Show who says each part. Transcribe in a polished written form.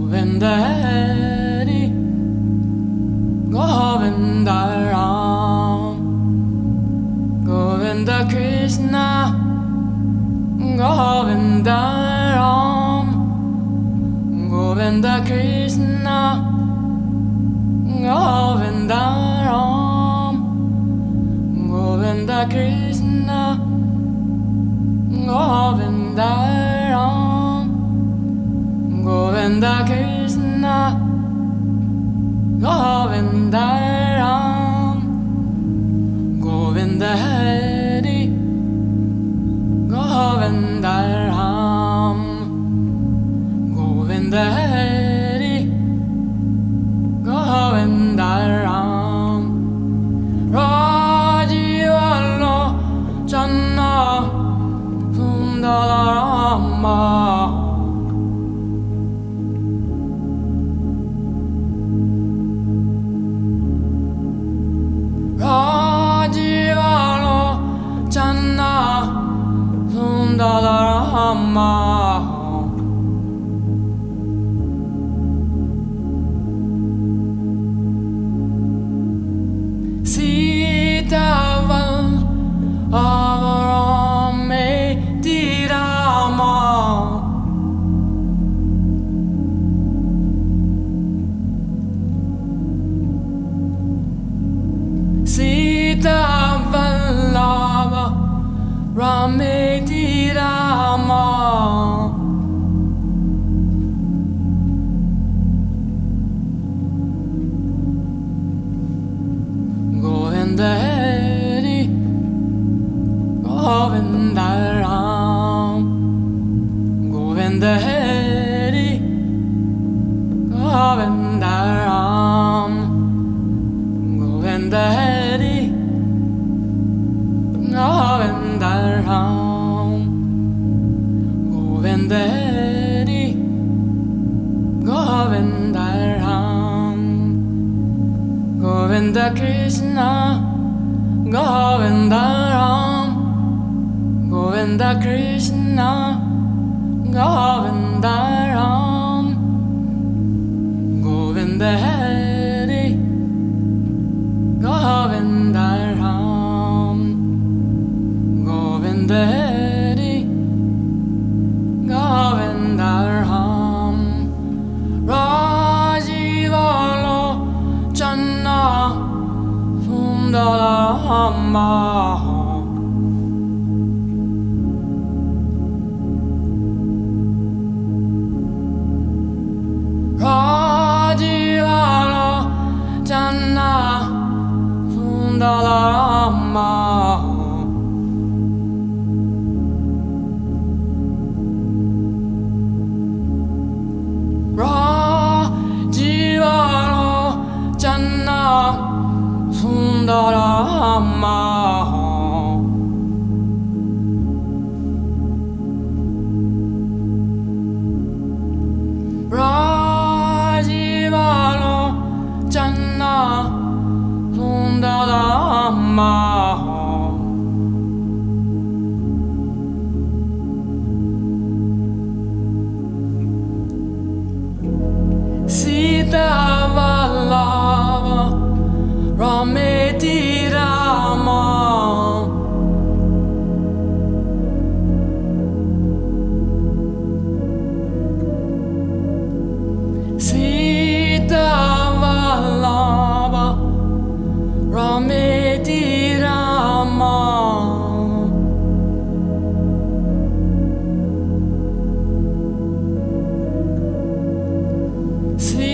Speaker 1: Govinda Hari, Govinda Ram, Govinda Krishna, Govinda Ram, Govinda Krishna, Govinda Ram, Govinda Krishna, Govinda Ram, Govinda Krishna, Govinda Ram, Govinda Hari, Govinda Ram, Govinda Hari, Govinda Ram, Rajiva Lochana Sundara Rama, Rajiva Lochana Sundara Rama, Sita Avarame Tirama, Sita Vallava Rame Tirama, Govinda Hari, Govinda Ram, Govinda Hari, Govinda Ram, Govinda Hari, Govinda Ram, Govinda Hari, Govinda Ram, Govinda Krishna, Govinda Ram, Govinda Krishna, Govinda Ram, Govinda Hari, Govinda Ram, Govinda Hari, Govinda Ram, Rajiva Lochana Sundara Rama, Rajiva Lochana Sundara Rama, Rajiva Lochana Sundara Rama, Rajiva Lochana Sundara Rama, Sita Vallava Rame Tirama, Sita Vallava Rame Tirama, Sita